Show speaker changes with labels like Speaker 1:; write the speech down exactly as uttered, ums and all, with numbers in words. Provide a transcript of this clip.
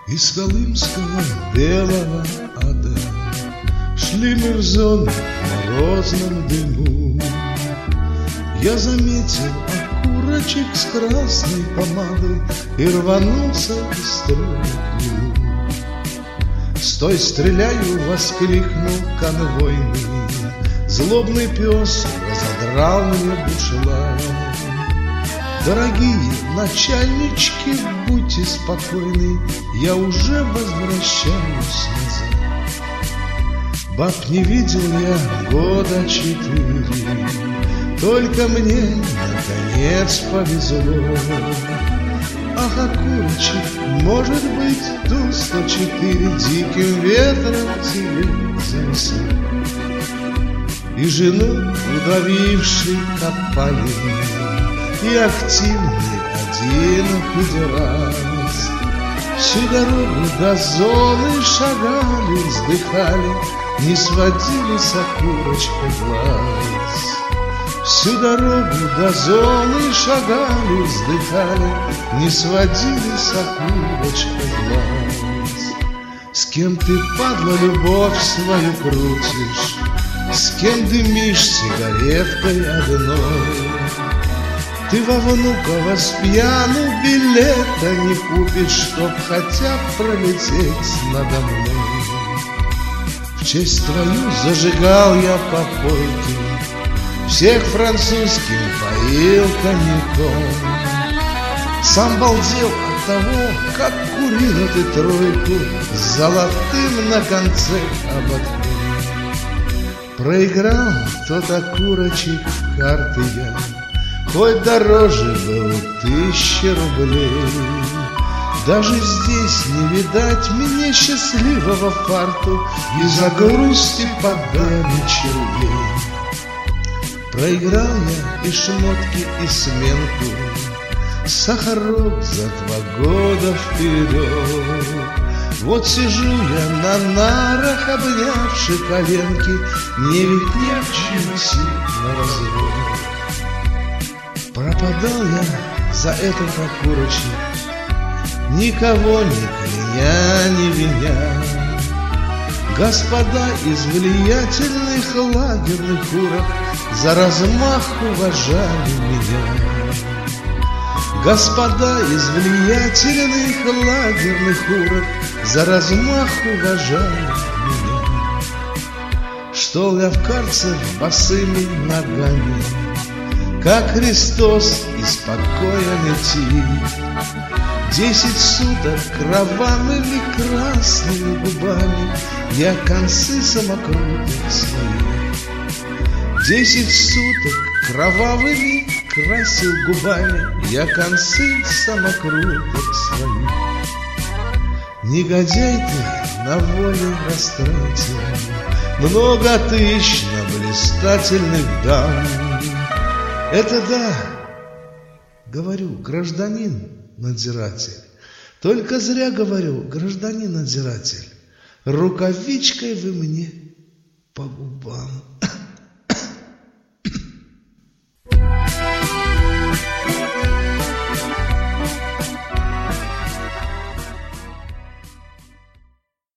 Speaker 1: Из колымского белого ада шли мы в зону в морозном дыму. Я заметил окурочек с красной помадой и рванулся быстро к нему. «Стой, стреляю!» — воскликнул конвойный. Злобный пес разодрал мне бушлат. «Дорогие начальнички, будьте спокойны, я уже возвращаюсь назад». Баб не видел я года четыре, только мне наконец повезло. Ах, окурочек, может быть, Ту сто четыре диким ветром тебе занесу. И жену удавивший копали, и активный один педерас. Всю дорогу до зоны шагали, вздыхали, не сводили с окурочкой глаз. Всю дорогу до зоны шагали, вздыхали, не сводили с окурочкой глаз. С кем ты, падла, любовь свою крутишь, с кем дымишь сигареткой одной? Ты во Внуково с пьяну билета не купишь, чтоб хотя б пролететь надо мной. В честь твою зажигал я попойки, всех французским поил коньяком. Сам балдел от того, как курила ты тройку с золотым на конце ободком. Проиграл тот окурочек в карты я, хоть дороже был тысячи рублей. Даже здесь не видать мне счастливого фарту из-за грусти подданы червей. Проиграл я и шмотки, и сменку, сахарок за два года вперед. Вот сижу я на нарах, обнявши коленки, мне ведь не к чему сильно развод. Пропадал я за этот окурочек, никого ни кляня, ни виня. Господа из влиятельных лагерных урок за размах уважали меня. Господа из влиятельных лагерных урок за размах уважали меня. Шел я в карцер босыми ногами, как Христос из покоя летит. Десять суток кровавыми красными губами я концы самокруток своих. Десять суток кровавыми красил губами я концы самокруток своих. Негодяй ты на воле растратил много тысяч на блистательных дам. Это да, говорю, гражданин надзиратель. Только зря говорю, гражданин надзиратель, рукавичкой вы мне по губам.